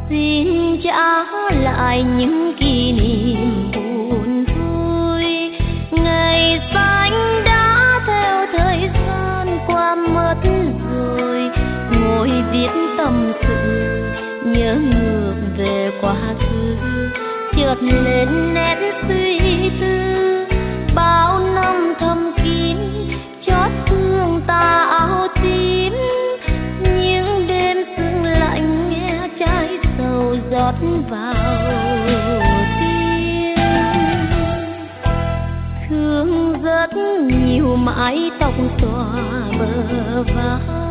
xin trả lại những kỷ niệm buồn vui. Ngày xanh đã theo thời gian qua mất rồi, ngồi viết tâm sự nhớ ngược về quá khứ, chợt lên nét suy tư. Bao năm thầm kín chót thương ta áo tím, những đêm sương lạnh nghe trái sầu rót vào tim. Thương rất nhiều mái tóc xõa bờ vai,